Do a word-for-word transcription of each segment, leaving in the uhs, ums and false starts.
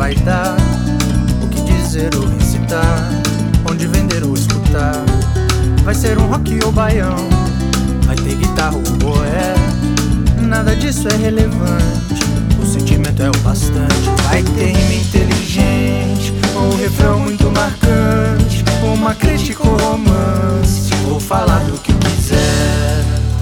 vai dar o que dizer ou recitar, onde vender ou escutar. Vai ser um rock ou baião, vai ter guitarra ou boé. Nada disso é relevante, o sentimento é o bastante. Vai ter rima inteligente, ou refrão muito marcante, uma crítica ou romance, ou falar do que quiser.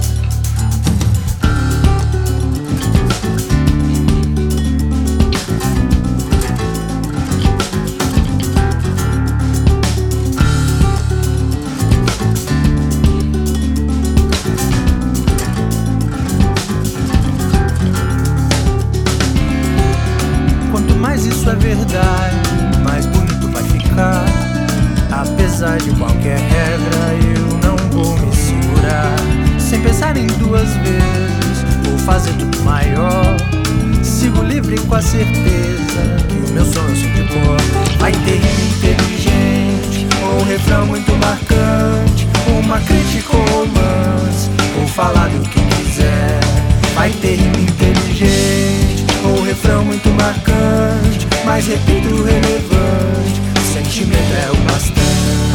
Mas isso é verdade, mais bonito vai ficar. Apesar de qualquer regra, eu não vou me segurar. Sem pensar em duas vezes, vou fazer tudo maior. Sigo livre com a certeza que o meu sonho sempre for. Vai ter rima inteligente, ou refrão muito marcante, uma crítica ou romance, ou falar do que quiser. Vai ter rima inteligente, ou refrão muito marcante, mas repito, relevante, o sentimento é o bastante.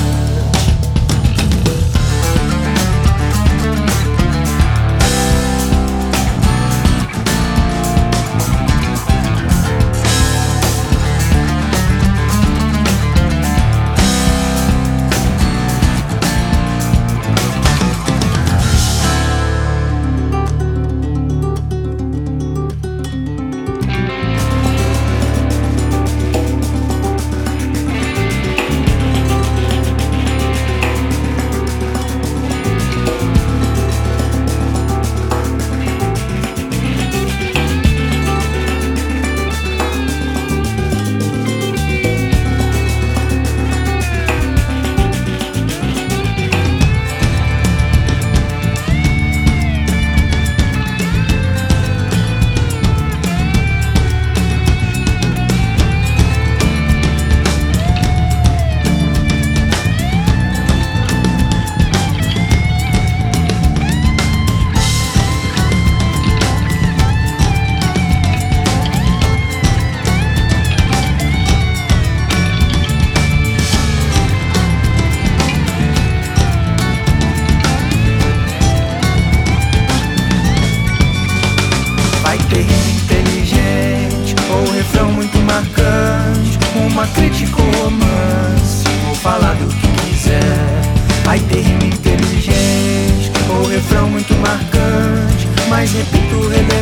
Uma crítica ou romance, ou falar do que quiser. Vai ter rima inteligente, ou refrão muito marcante, mas repito, relevante.